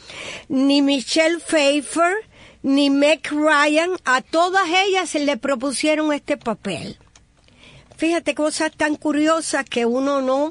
ni Michelle Pfeiffer, ni Meg Ryan. A todas ellas se le propusieron este papel. Fíjate, cosas tan curiosas que uno no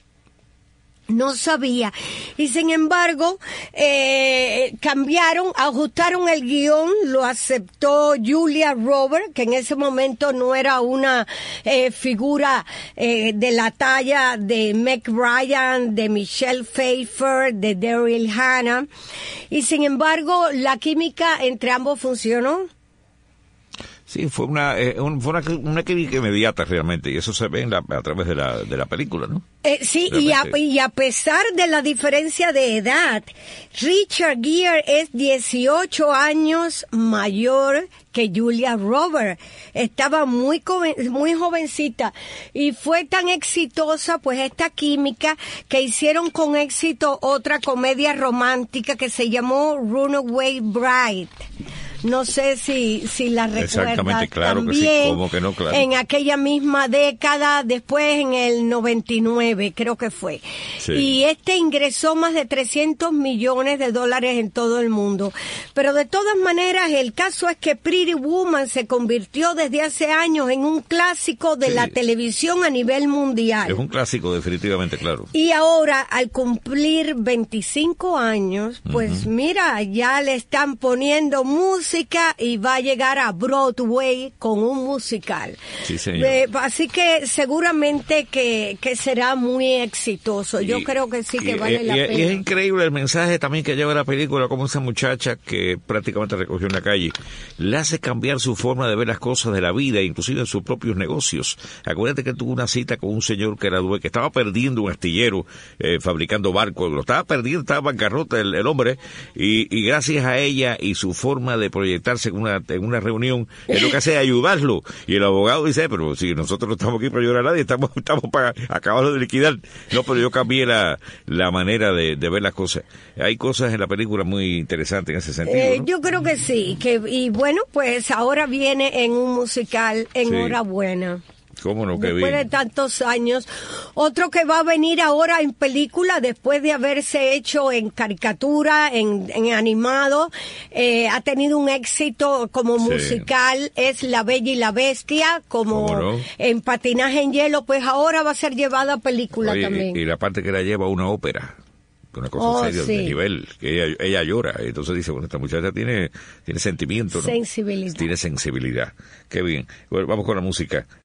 no sabía. Y sin embargo, eh, cambiaron, ajustaron el guión, lo aceptó Julia Roberts, que en ese momento no era una eh, figura eh, de la talla de Meg Ryan, de Michelle Pfeiffer, de Daryl Hannah. Y sin embargo, la química entre ambos funcionó. Sí, fue una, eh, un, fue una, una crítica inmediata realmente, y eso se ve en la, a través de la, de la película, ¿no? Eh, sí, y a, y a pesar de la diferencia de edad, Richard Gere es dieciocho años mayor que Julia Roberts. Estaba muy joven, muy jovencita, y fue tan exitosa pues esta química que hicieron con éxito otra comedia romántica que se llamó Runaway Bride. No sé si si la recuerdas. Exactamente, claro también, que sí, ¿cómo que no? Claro. En aquella misma década, después en el noventa y nueve, creo que fue. Sí. Y este ingresó más de trescientos millones de dólares en todo el mundo. Pero de todas maneras, el caso es que Pretty Woman se convirtió desde hace años en un clásico de sí. la televisión a nivel mundial. Es un clásico, definitivamente, claro. Y ahora, al cumplir veinticinco años, pues uh-huh. mira, ya le están poniendo música y va a llegar a Broadway con un musical. Sí, señor. Eh, así que seguramente que, que será muy exitoso. Yo y, creo que sí que y, vale y, la y, pena. Y es increíble el mensaje también que lleva la película, como esa muchacha que prácticamente recogió en la calle, le hace cambiar su forma de ver las cosas de la vida, inclusive en sus propios negocios. Acuérdate que tuvo una cita con un señor que era dueño, que estaba perdiendo un astillero, eh, fabricando barcos, lo estaba perdiendo, estaba bancarrota el, el hombre, y, y gracias a ella y su forma de proyectarse en una, en una reunión, es lo que hace ayudarlo. Y el abogado dice, pero si nosotros no estamos aquí para ayudar a nadie, estamos, estamos para acabarlo de liquidar. No, pero yo cambié la, la manera de, de ver las cosas. Hay cosas en la película muy interesantes en ese sentido, eh, ¿no? Yo creo que sí, que y bueno, pues ahora viene en un musical, enhorabuena. Sí. ¿Cómo no? Qué después bien. de tantos años. Otro que va a venir ahora en película, después de haberse hecho en caricatura, en, en animado, eh, ha tenido un éxito como sí. musical, es La Bella y la Bestia, como no? en patinaje en hielo, pues ahora va a ser llevada a película Oye, también. Y, y la parte que la lleva a una ópera. Una cosa oh, seria, sí. de nivel, que ella, ella llora, entonces dice, bueno, esta muchacha tiene, tiene sentimiento, ¿no? Sensibilidad. Tiene sensibilidad. Qué bien. Bueno, vamos con la música.